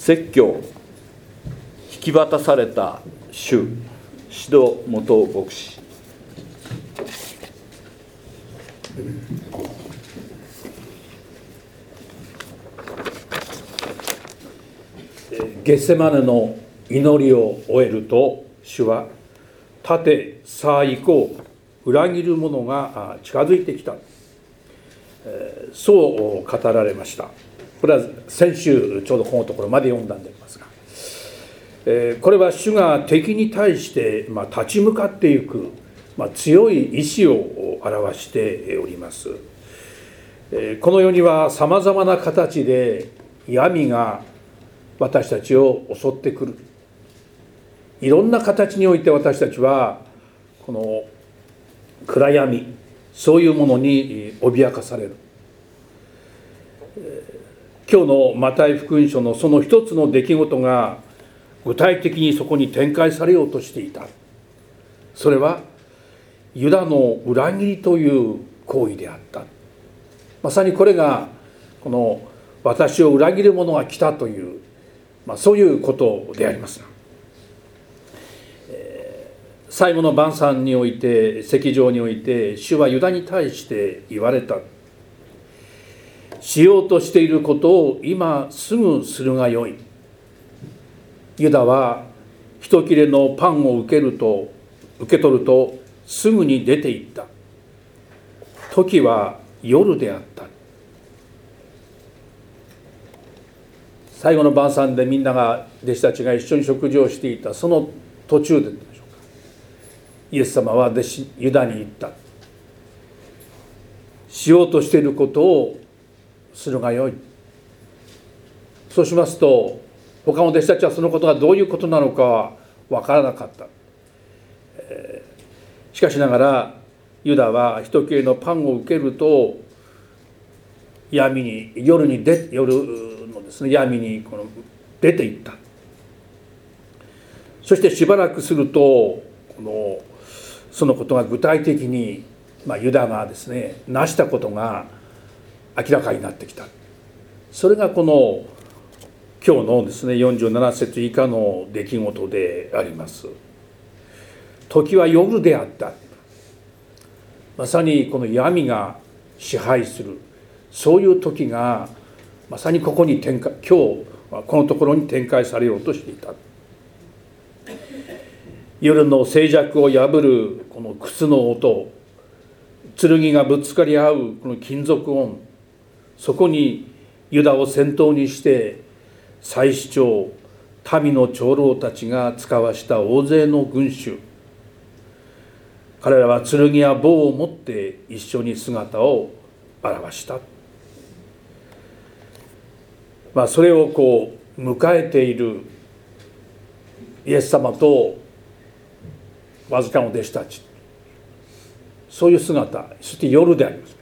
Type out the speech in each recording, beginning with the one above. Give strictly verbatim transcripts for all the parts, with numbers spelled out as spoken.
説教、引き渡された主、志戸元牧師。ゲッセマネの祈りを終えると、主は立て、さあ行こう、裏切る者が近づいてきた、そう語られました。これは先週ちょうどこのところまで読んだんでありますが、これは主が敵に対して立ち向かっていく強い意志を表しております。この世にはさまざまな形で闇が私たちを襲ってくる。いろんな形において私たちはこの暗闇、そういうものに脅かされる。今日のマタイ福音書のその一つの出来事が具体的にそこに展開されようとしていた。それはユダの裏切りという行為であった。まさにこれがこの私を裏切る者が来たという、まあ、そういうことであります。最後の晩餐において、席上において、主はユダに対して言われた。しようとしていることを今すぐするがよい。ユダは一切れのパンを受けると、受け取るとすぐに出て行った。時は夜であった。最後の晩餐でみんなが、弟子たちが一緒に食事をしていたその途中で、イエス様は弟子ユダに言った。しようとしていることをするがよい。そうしますと、他の弟子たちはそのことがどういうことなのかは分からなかった。しかしながらユダは一切れのパンを受けると、闇に夜に出夜のですね闇にこの出ていった。そしてしばらくすると、このそのことが具体的に、まあ、ユダがですね成したことが明らかになってきた。それがこの今日のですねよんじゅうなな節以下の出来事であります。時は夜であった。まさにこの闇が支配する、そういう時がまさにここに展開、今日このところに展開されようとしていた。夜の静寂を破るこの靴の音、剣がぶつかり合うこの金属音、そこにユダを先頭にして祭司長、民の長老たちが遣わした大勢の群衆、彼らは剣や棒を持って一緒に姿を現した。まあそれをこう迎えているイエス様とわずかの弟子たち、そういう姿、そして夜であります。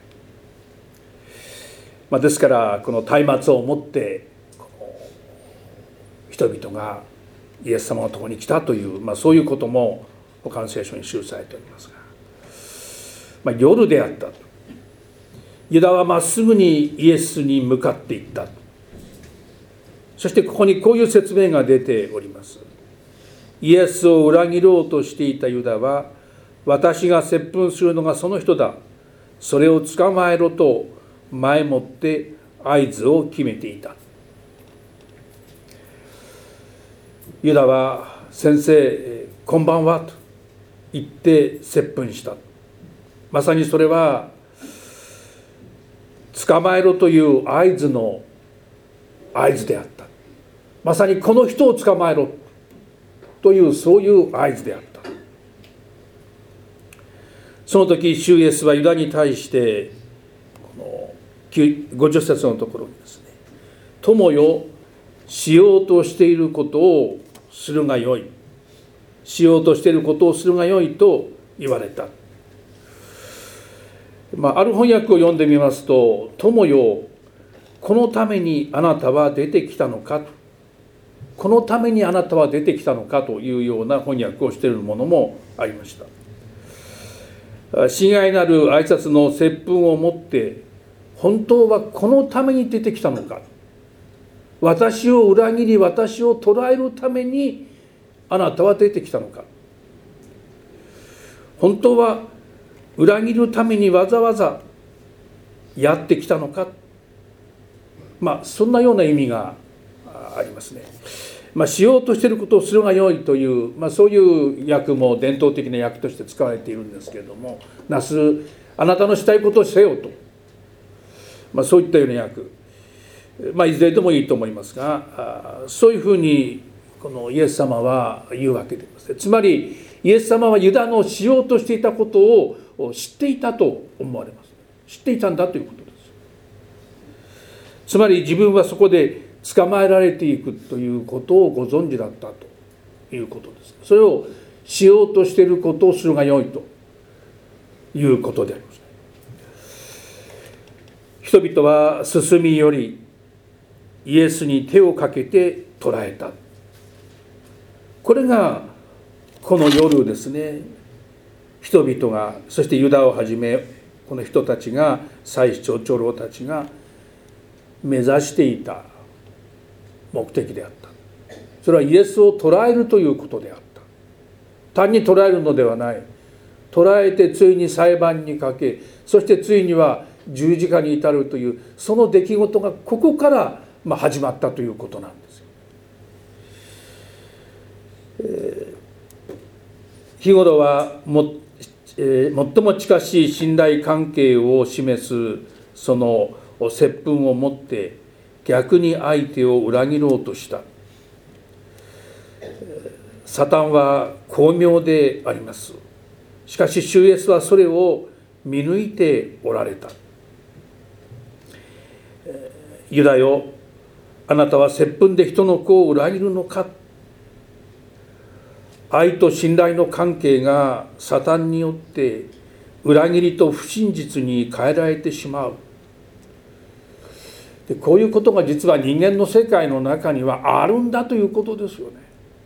まあ、ですからこの松明を持ってこの人々がイエス様のところに来たという、まあ、そういうことも他の聖書に記されておりますが、まあ、夜であったと。ユダはまっすぐにイエスに向かっていった。そしてここにこういう説明が出ております。イエスを裏切ろうとしていたユダは、私が接吻するのがその人だ、それを捕まえろと前もって合図を決めていた。ユダは、先生こんばんはと言って接吻した。まさにそれは捕まえろという合図の合図であった。まさにこの人を捕まえろという、そういう合図であった。その時主イエスはユダに対してこのごじゅっ節のところにですね、友よ、しようとしていることをするがよい、しようとしていることをするがよいと言われた。まあ、ある翻訳を読んでみますと、友よ、このためにあなたは出てきたのか、このためにあなたは出てきたのかというような翻訳をしているものもありました。親愛なる挨拶の接吻をもって、本当はこのために出てきたのか、 私を裏切り私を捕らえるためにあなたは出てきたのか。本当は裏切るためにわざわざやってきたのか。まあそんなような意味がありますね。まあ、しようとしていることをするがよいという、まあ、そういう訳も伝統的な訳として使われているんですけれども、なすあなたのしたいことをせよと、まあ、そういったような訳、まあ、いずれでもいいと思いますが、そういうふうにこのイエス様は言うわけであります。つまりイエス様はユダのしようとしていたことを知っていたと思われます。知っていたんだということです。つまり自分はそこで捕まえられていくということをご存知だったということです。それをしようとしていることをするがよいということであります。人々は進み寄りイエスに手をかけて捕らえた。これがこの夜ですね、人々が、そしてユダをはじめこの人たちが、祭司長長老たちが目指していた目的であった。それはイエスを捕らえるということであった。単に捕らえるのではない。捕らえてついに裁判にかけ、そしてついには十字架に至るという、その出来事がここからまあ始まったということなんですよ。えー、日頃はも、えー、最も近しい信頼関係を示すその接吻をもって逆に相手を裏切ろうとした。サタンは巧妙であります。しかし主イエスはそれを見抜いておられた。ユダよ、あなたは接吻で人の子を裏切るのか。愛と信頼の関係がサタンによって裏切りと不真実に変えられてしまう。でこういうことが実は人間の世界の中にはあるんだということですよね。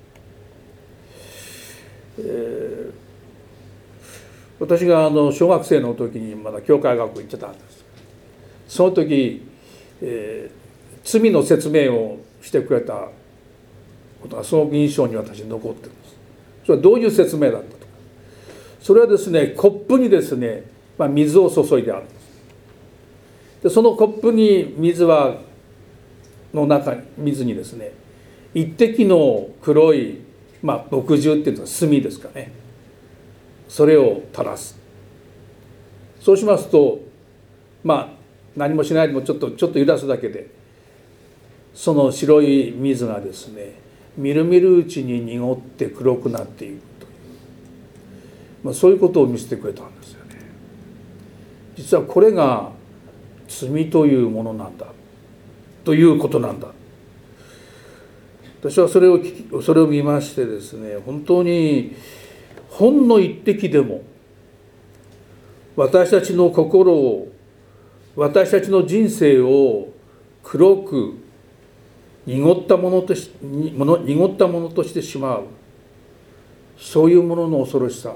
えー、私があの小学生の時にまだ教会学校行ってたんです。その時、えー、罪の説明をしてくれたことがすごく印象に私に残っています。それはどういう説明だったとか。それはですね、コップにですね、まあ、水を注いであるんです。でそのコップに水はの中に水にですね、一滴の黒い、まあ、墨汁っていうのは炭ですかね、それを垂らす。そうしますと、まあ何もしないでもちょっとちょっと揺らすだけでその白い水がですね、みるみるうちに濁って黒くなっていくという、まあ、そういうことを見せてくれたんですよね。実はこれが罪というものなんだということなんだ。私はそれを聞き、それを見ましてですね、本当にほんの一滴でも私たちの心を、私たちの人生を黒く濁ったものとし、濁ったものとしてしまう、そういうものの恐ろしさ。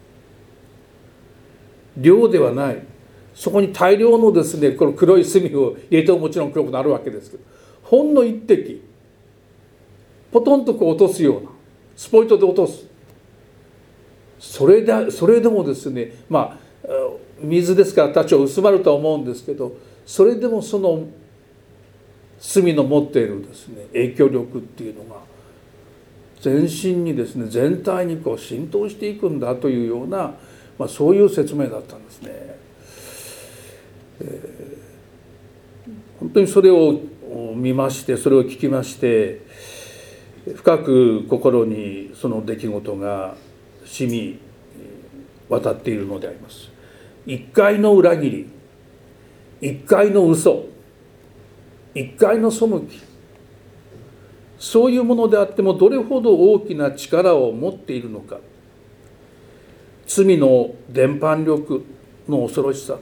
量ではない。そこに大量のですね、この黒い炭を入れてももちろん黒くなるわけですけど、ほんの一滴ポトンとこう落とすような、スポイトで落とす。それでそれでもですね、まあ水ですから多少薄まるとは思うんですけど、それでもその炭の持っているですね、影響力っていうのが全身にですね、全体にこう浸透していくんだというような、まあ、そういう説明だったんですね。えー、本当にそれを見まして、それを聞きまして、深く心にその出来事が染み渡っているのであります。一回の裏切り、一回の嘘、一回の背き、そういうものであってもどれほど大きな力を持っているのか。罪の伝播力の恐ろしさ。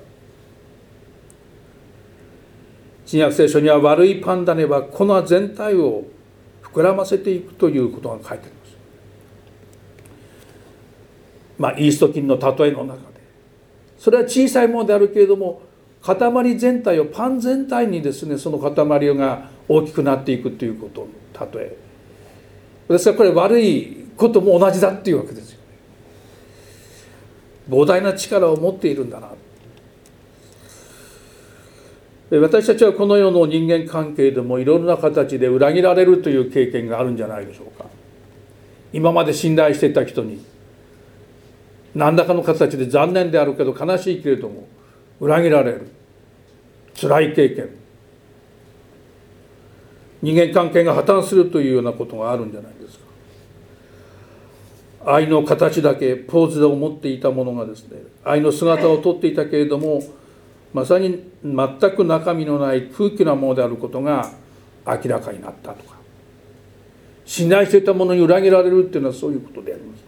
新約聖書には悪いパン種は粉全体を膨らませていくということが書いてあります。まあイースト菌の例えの中で、それは小さいものであるけれども、塊全体を、パン全体にですね、その塊が大きくなっていくということの例えですから、これ悪いことも同じだっていうわけですよ。膨大な力を持っているんだな。私たちはこの世の人間関係でもいろんな形で裏切られるという経験があるんじゃないでしょうか。今まで信頼していた人に何らかの形で残念であるけど悲しいけれども裏切られる辛い経験、人間関係が破綻するというようなことがあるんじゃないですか。愛の形だけポーズを持っていたものがですね、愛の姿をとっていたけれどもまさに全く中身のない空気なものであることが明らかになったとか、信頼していたものに裏切られるというのはそういうことであります。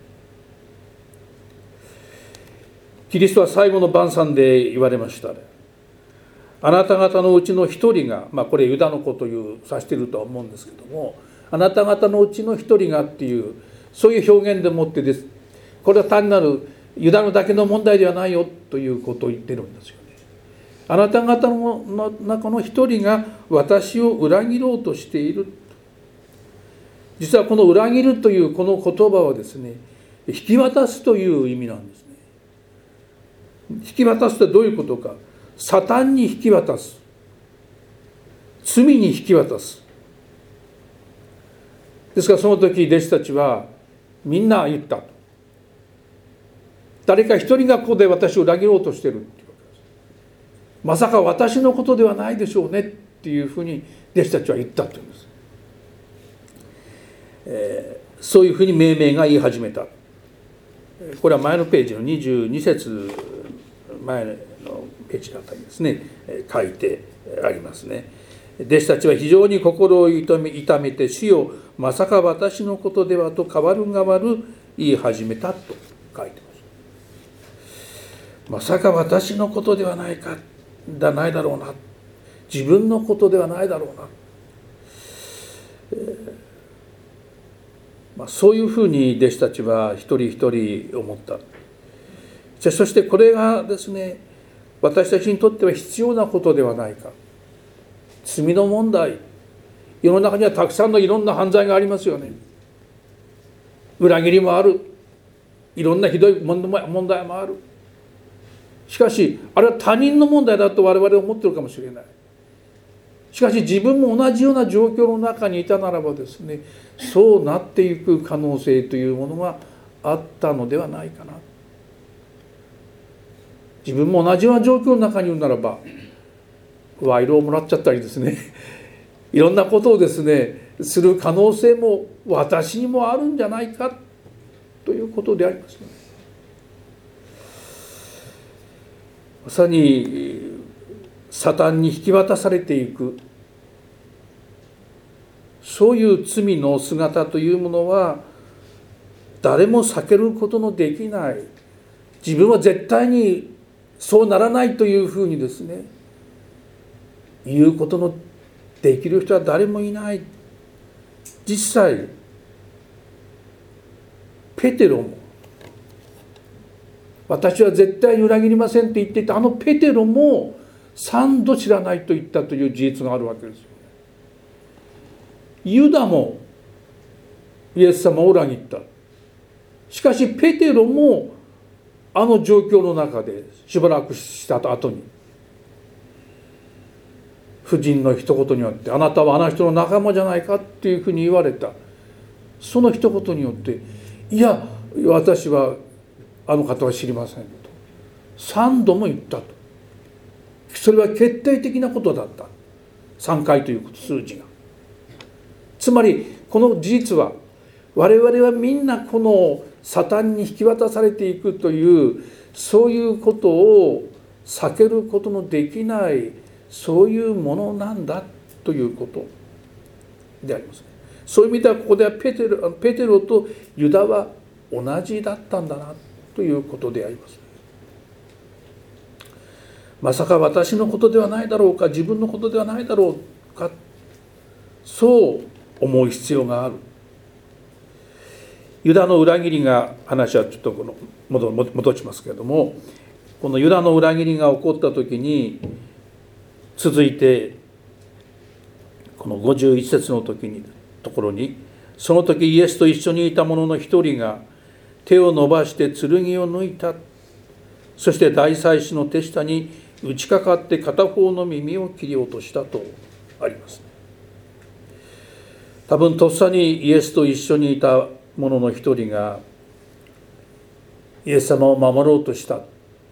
キリストは最後の晩餐で言われましたね。あなた方のうちの一人が、まあこれユダの子という指しているとは思うんですけども、あなた方のうちの一人がっていうそういう表現でもってです、これは単なるユダのだけの問題ではないよということを言ってるんですよね。あなた方の中の一人が私を裏切ろうとしている。実はこの裏切るというこの言葉はですね、引き渡すという意味なんですね。引き渡すとはどういうことか。サタンに引き渡す、罪に引き渡す。ですからその時弟子たちはみんな言ったと。誰か一人がここで私を裏切ろうとしているっていうわけです。まさか私のことではないでしょうねっていうふうに弟子たちは言ったというんです。えー、そういうふうに命名が言い始めた。これは前のページのにじゅうに節前のページのあたりですね、書いてありますね。弟子たちは非常に心を痛め、痛めて主よまさか私のことではと変わる変わる言い始めたと書いてます。まさか私のことではないかだないだろうな、自分のことではないだろうな、えーまあ、そういうふうに弟子たちは一人一人思った。そしてこれがですね、私たちにとっては必要なことではないか。罪の問題、世の中にはたくさんのいろんな犯罪がありますよね。裏切りもある、いろんなひどい問題もある。しかしあれは他人の問題だと我々は思っているかもしれない。しかし自分も同じような状況の中にいたならばですね、そうなっていく可能性というものがあったのではないかな。自分も同じような状況の中にいるならば賄賂をもらっちゃったりですね、いろんなことをですねする可能性も私にもあるんじゃないかということでありますね。まさにサタンに引き渡されていく、そういう罪の姿というものは誰も避けることのできない、自分は絶対にそうならないというふうにですね言うことのできる人は誰もいない。実際ペテロも私は絶対に裏切りませんって言っていたあのペテロも三度知らないと言ったという事実があるわけですよ。ユダもイエス様を裏切った。しかしペテロもあの状況の中でしばらくした後に夫人の一言によってあなたはあの人の仲間じゃないかっていうふうに言われた。その一言によっていや私はあの方は知りませんと三度も言ったと。それは決定的なことだった。さんかいという数字が、つまりこの事実は我々はみんなこのサタンに引き渡されていくというそういうことを避けることのできないそういうものなんだということであります。そういう意味ではここではペテロ、ペテロとユダは同じだったんだなということであります。まさか私のことではないだろうか、自分のことではないだろうか、そう思う必要がある。ユダの裏切りが、話はちょっとこの 戻, 戻しますけれども、このユダの裏切りが起こった時に続いてこのごじゅういち節の時にところに、その時イエスと一緒にいた者の一人が手を伸ばして剣を抜いた。そして大祭司の手下に打ちかかって片方の耳を切り落としたとあります。多分とっさにイエスと一緒にいた者の一人がイエス様を守ろうとした。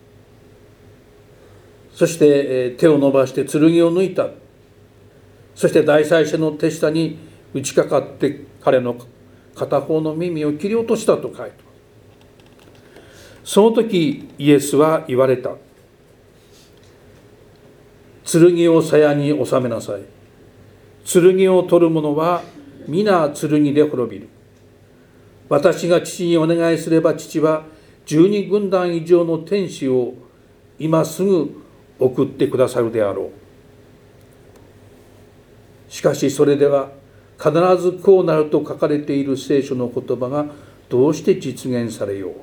そして手を伸ばして剣を抜いた。そして大祭司の手下に打ちかかって彼の片方の耳を切り落としたと書いてある。その時イエスは言われた。剣を鞘に収めなさい。剣を取る者は皆剣で滅びる。私が父にお願いすれば父は十二軍団以上の天使を今すぐ送ってくださるであろう。しかしそれでは必ずこうなると書かれている聖書の言葉がどうして実現されよう。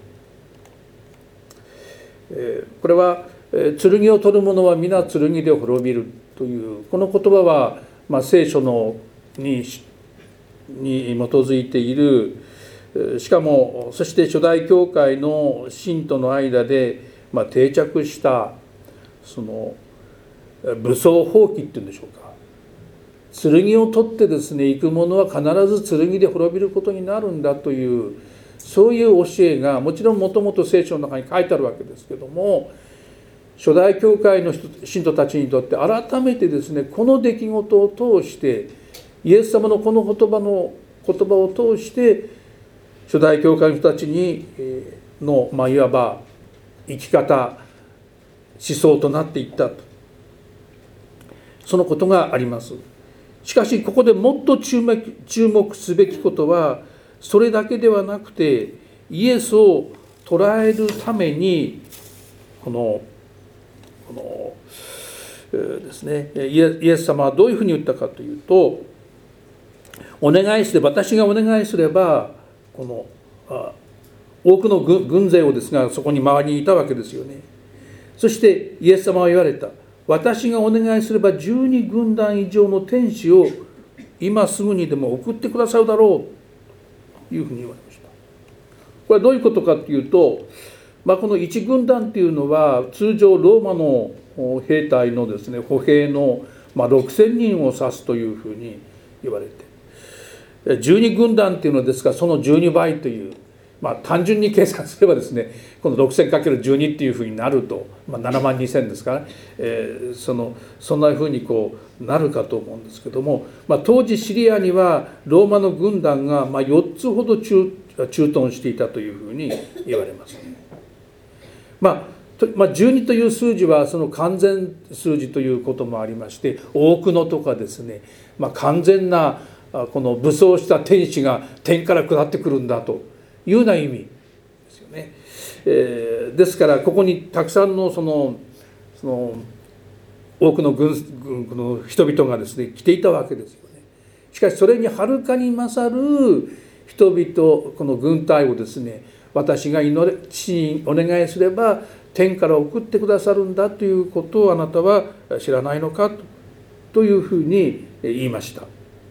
えー、これは剣を取る者は皆剣で滅びるというこの言葉は、まあ、聖書のにに基づいている。しかもそして初代教会の信徒の間で、まあ、定着したその武装蜂起っていうんでしょうか。剣を取ってですね行く者は必ず剣で滅びることになるんだというそういう教えがもちろんもともと聖書の中に書いてあるわけですけども、初代教会の信徒たちにとって改めてですねこの出来事を通してイエス様のこの言葉の言葉を通して初代教会の人たちにの、まあ、いわば生き方思想となっていったとそのことがあります。しかしここでもっと注目、注目すべきことはそれだけではなくてイエスを捉えるためにこのこの、えー、ですねイエス様はどういうふうに言ったかというと、お願いすれば私がお願いすればこのあ多くの軍勢をですがそこに周りにいたわけですよね。そしてイエス様は言われた。私がお願いすれば十二軍団以上の天使を今すぐにでも送ってくださるだろうというふうに言われました。これはどういうことかというと、まあ、この一軍団というのは通常ローマの兵隊のですね歩兵のまあろくせんにんを指すというふうに言われて、十二軍団というのですがそのじゅうにばいという、まあ、単純に計算すればですねこの ろくせんかけるじゅうに っていうふうになると、まあ、ななまんにせんですから、えー、そのそんなふうにこうなるかと思うんですけども、まあ、当時シリアにはローマの軍団がまあよっつほど 駐, 駐屯していたというふうに言われますね。まあまあ、じゅうにという数字はその完全数字ということもありまして、多くのとかですね、まあ、完全なこの武装した天使が天から下ってくるんだというような意味ですよね。えー、ですからここにたくさんのそのその多くの軍軍の人々がですね来ていたわけですよね。しかしそれにはるかに勝る人々この軍隊をですね私が祈れ父にお願いすれば天から送ってくださるんだということをあなたは知らないのかというふうに言いました。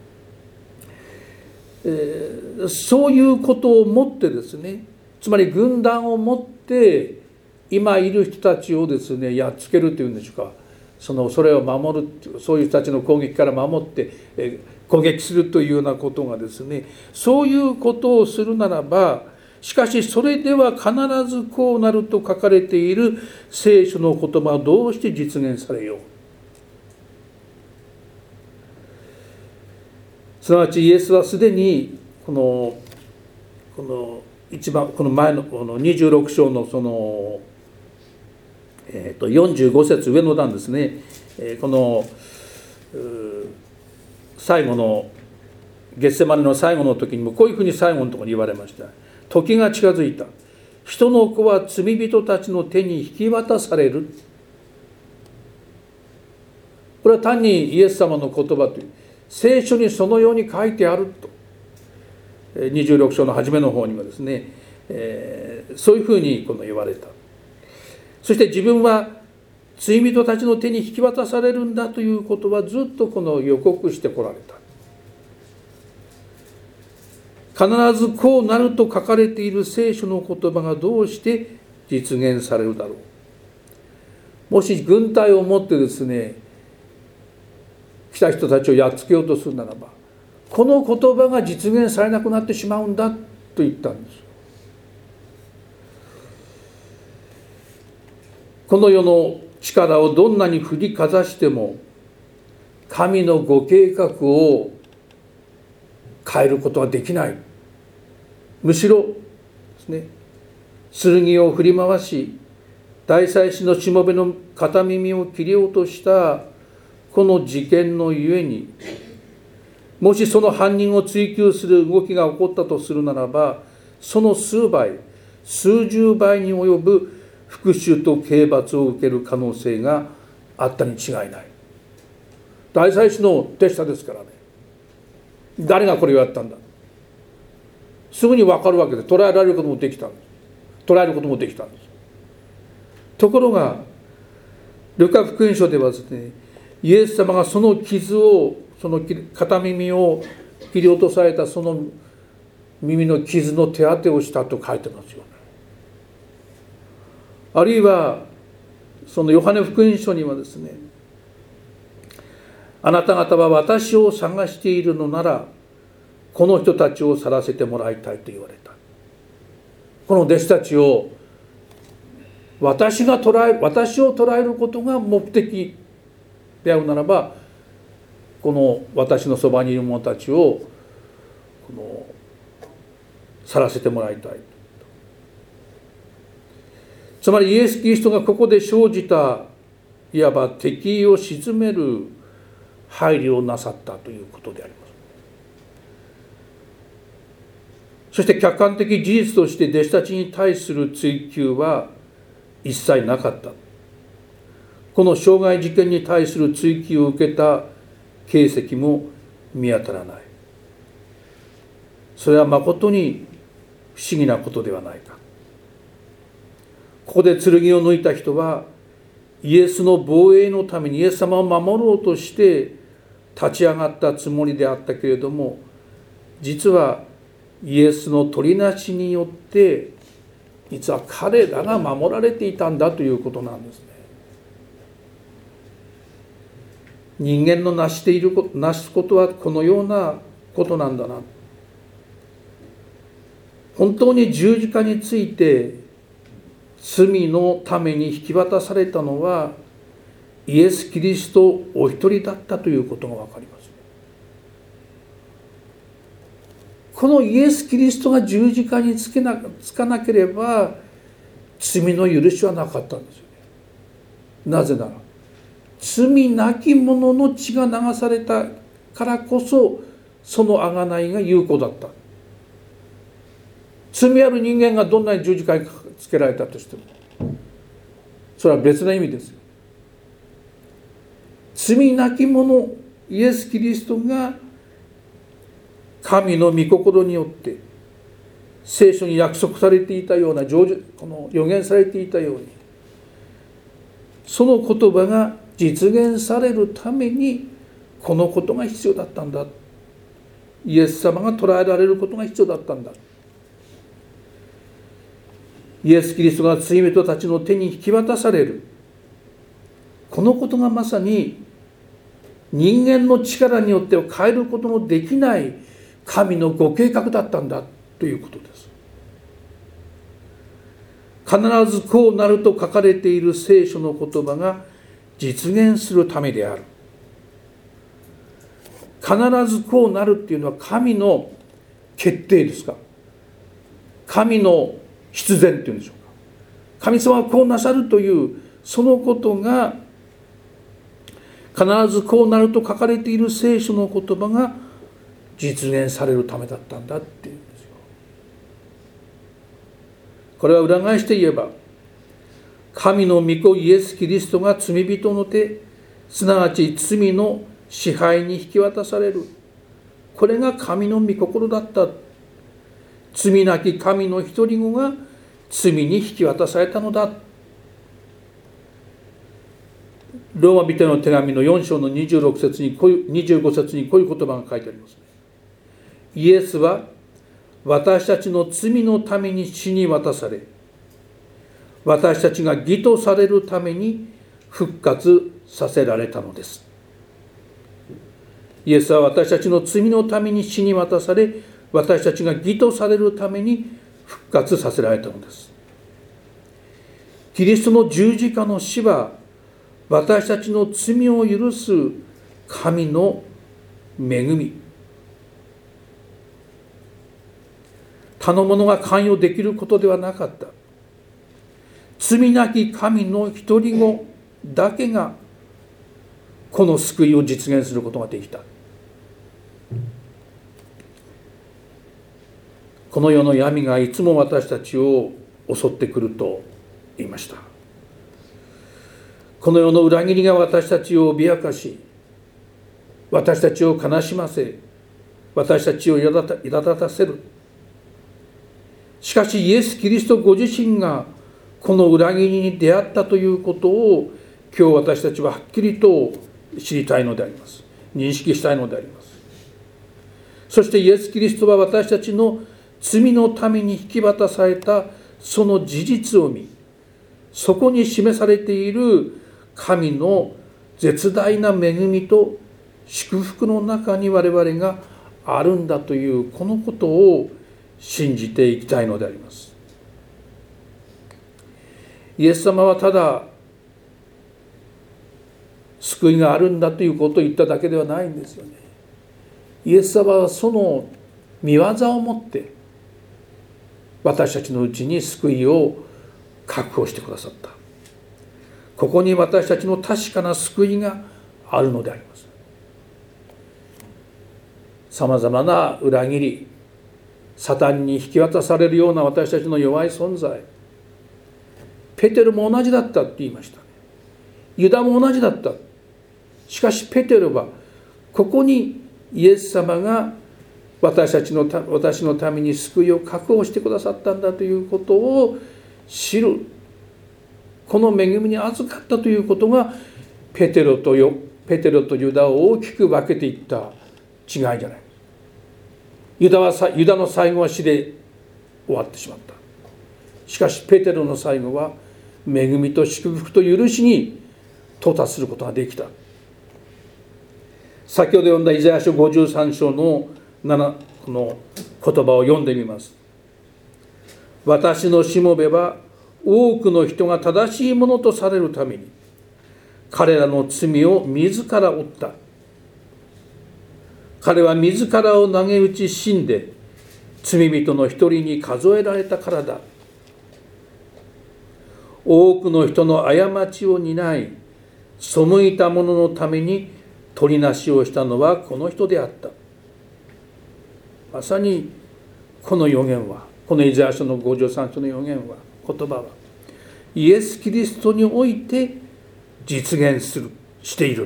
えー、そういうことをもってですね、つまり軍団をもって今いる人たちをですねやっつけるというんでしょうか、そのそれを守る、そういう人たちの攻撃から守って、えー、攻撃するというようなことがですね、そういうことをするならば、しかしそれでは必ずこうなると書かれている聖書の言葉はどうして実現されよう。すなわちイエスはすでにこのこの一番この前のこのにじゅうろく章のその、えー、とよんじゅうご節上の段ですね、えー、この最後のゲッセマネの最後の時にもこういうふうに最後のところに言われました。時が近づいた。人の子は罪人たちの手に引き渡される。これは単にイエス様の言葉という聖書にそのように書いてあるとにじゅうろく章の初めの方にもですね、えー、そういうふうにこの言われた。そして自分は罪人たちの手に引き渡されるんだということはずっとこの予告してこられた。必ずこうなると書かれている聖書の言葉がどうして実現されるだろう。もし軍隊を持ってですね、来た人たちをやっつけようとするならば、この言葉が実現されなくなってしまうんだと言ったんです。この世の力をどんなに振りかざしても、神のご計画を変えることはできない。むしろですね、剣を振り回し、大祭司のしもべの片耳を切り落としたこの事件のゆえに、もしその犯人を追及する動きが起こったとするならば、その数倍、数十倍に及ぶ復讐と刑罰を受ける可能性があったに違いない。大祭司の手下ですからね。誰がこれをやったんだ、すぐに分かるわけで、捕らえられることもできたんです。捕らえることもできたんです。ところがルカ福音書ではですね、イエス様がその傷を、その片耳を切り落とされたその耳の傷の手当てをしたと書いてますよね。あるいはそのヨハネ福音書にはですね、あなた方は私を探しているのならこの人たちを去らせてもらいたいと言われた。この弟子たちを私が捉え私を捉えることが目的であるならば、この私のそばにいる者たちをこの去らせてもらいたい。つまりイエス・キリストがここで生じたいわば敵意を鎮める配慮をなさったということであります。そして客観的事実として弟子たちに対する追及は一切なかった。この傷害事件に対する追及を受けた形跡も見当たらない。それはまことに不思議なことではないか。ここで剣を抜いた人はイエスの防衛のためにイエス様を守ろうとして立ち上がったつもりであったけれども、実はイエスの取りなしによって実は彼らが守られていたんだということなんですね。人間の成していること成すことはこのようなことなんだな。本当に十字架について罪のために引き渡されたのはイエス・キリストお一人だったということが分かります。このイエス・キリストが十字架につけな、つかなければ罪の許しはなかったんですよね。なぜなら罪なき者の血が流されたからこそその贖いが有効だった。罪ある人間がどんなに十字架につけられたとしてもそれは別な意味ですよ。罪なき者イエス・キリストが神の御心によって聖書に約束されていたような成就この予言されていたようにその言葉が実現されるためにこのことが必要だったんだ。イエス様が捕らえられることが必要だったんだ。イエス・キリストが罪人たちの手に引き渡されるこのことがまさに人間の力によっては変えることのできない神のご計画だったんだということです。必ずこうなると書かれている聖書の言葉が実現するためである。必ずこうなるっていうのは神の決定ですか、神の必然っていうんでしょうか。神様はこうなさるというそのことが必ずこうなると書かれている聖書の言葉が実現されるためだったんだっていうんですよ。これは裏返して言えば神の御子イエス・キリストが罪人の手すなわち罪の支配に引き渡される、これが神の御心だった。罪なき神の一人子が罪に引き渡されたのだ。 ローマ人への手紙のよん章のにじゅうろく節にこういうにじゅうご節にこういう言葉が書いてありますね。イエスは私たちの罪のために死に渡され、私たちが義とされるために復活させられたのです。イエスは私たちの罪のために死に渡され、私たちが義とされるために復活させられたのです。キリストの十字架の死は私たちの罪を許す神の恵み、他の者が関与できることではなかった。罪なき神の一人子だけがこの救いを実現することができた。この世の闇がいつも私たちを襲ってくると言いました。この世の裏切りが私たちを脅かし、私たちを悲しませ、私たちを苛立たせる。しかしイエス・キリストご自身がこの裏切りに出会ったということを今日私たちははっきりと知りたいのであります。認識したいのであります。そしてイエス・キリストは私たちの罪のために引き渡されたその事実を見、そこに示されている神の絶大な恵みと祝福の中に我々があるんだというこのことを信じていきたいのであります。イエス様はただ救いがあるんだということを言っただけではないんですよね。イエス様はその御業をもって私たちのうちに救いを確保してくださった。ここに私たちの確かな救いがあるのであります。さまざまな裏切り、サタンに引き渡されるような私たちの弱い存在、ペテロも同じだったって言いました。ユダも同じだった。しかしペテロはここにイエス様が私たちのた私のために救いを確保してくださったんだということを知る、この恵みに預かったということがペテロとよペテロとユダを大きく分けていった違いじゃない。ユダはユダの最後は死で終わってしまった。しかしペテロの最後は恵みと祝福と許しに到達することができた。先ほど読んだイザヤ書ごじゅうさん章のななこの言葉を読んでみます。私のしもべは多くの人が正しいものとされるために彼らの罪を自ら負った。彼は自らを投げ打ち死んで罪人の一人に数えられたからだ。多くの人の過ちを担い背いた者のために取りなしをしたのはこの人であった。まさにこの預言は、このイザヤ書のごじゅうさん章の預言は、言葉はイエス・キリストにおいて実現するしている。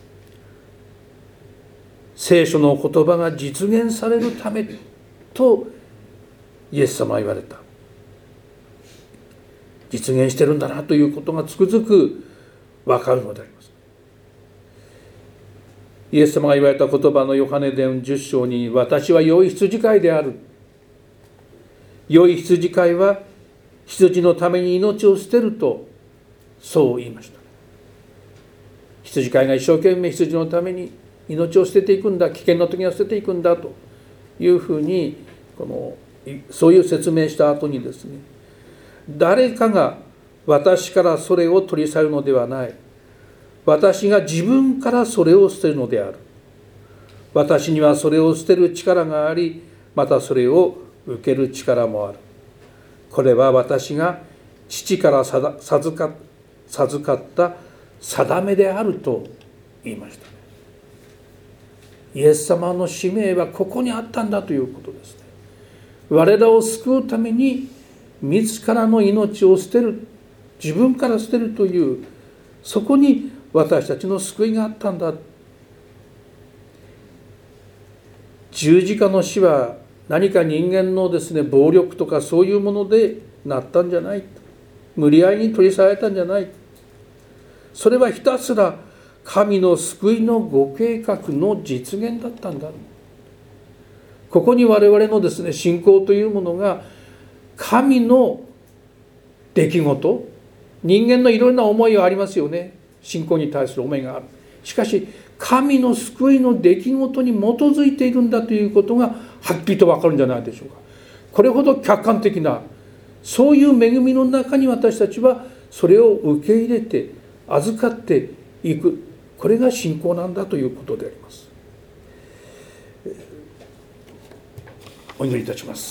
聖書の言葉が実現されるためとイエス様は言われた。実現してるんだなということがつくづく分かるのであります。イエス様が言われた言葉のヨハネ伝じゅっ章に、私は良い羊飼いである。良い羊飼いは羊のために命を捨てるとそう言いました。羊飼いが一生懸命羊のために命を捨てていくんだ、危険な時には捨てていくんだというふうにこのそういう説明した後にですね、誰かが私からそれを取り去るのではない。私が自分からそれを捨てるのである。私にはそれを捨てる力があり、またそれを受ける力もある。これは私が父から授か、授かった定めであると言いました。イエス様の使命はここにあったんだということですね。我らを救うために自らの命を捨てる、自分から捨てるという、そこに私たちの救いがあったんだ。十字架の死は何か人間のですね、暴力とかそういうものでなったんじゃない。無理やりに取り去られたんじゃない。 それはひたすら神の救いのご計画の実現だったんだ。ここに我々のですね、信仰というものが神の出来事、人間のいろいろな思いはありますよね。信仰に対する思いがある。しかし神の救いの出来事に基づいているんだということがはっきりと分かるんじゃないでしょうか。これほど客観的なそういう恵みの中に私たちはそれを受け入れて預かっていく、これが信仰なんだということであります。お祈りいたします。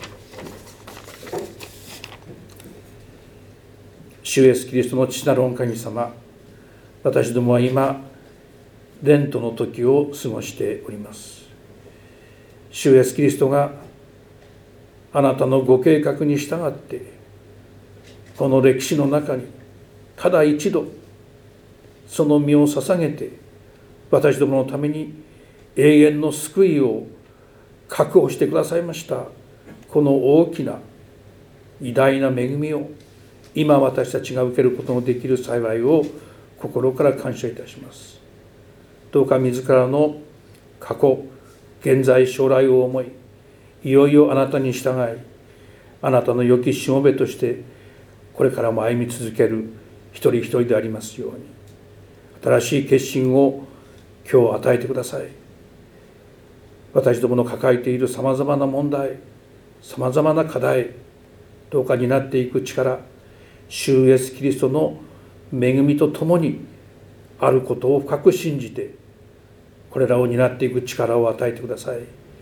主イエスキリストの父なる御神様、私どもは今レントの時を過ごしております。主イエスキリストがあなたのご計画に従ってこの歴史の中にただ一度その身を捧げて私どものために永遠の救いを確保してくださいました。この大きな偉大な恵みを今私たちが受けることのできる幸いを心から感謝いたします。どうか自らの過去、現在、将来を思い、いよいよあなたに従い、あなたの良きしもべとしてこれからも歩み続ける一人一人でありますように、新しい決心を今日与えてください。私どもの抱えているさまざまな問題、さまざまな課題、どうか担っていく力、主イエスキリストの恵みとともにあることを深く信じて、これらを担っていく力を与えてください。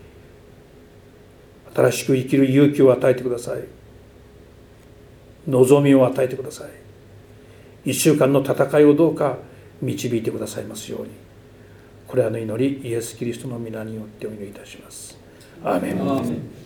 新しく生きる勇気を与えてください。望みを与えてください。一週間の戦いをどうか導いてくださいますように、これらの祈りイエスキリストの皆によってお祈りいたします。アーメン。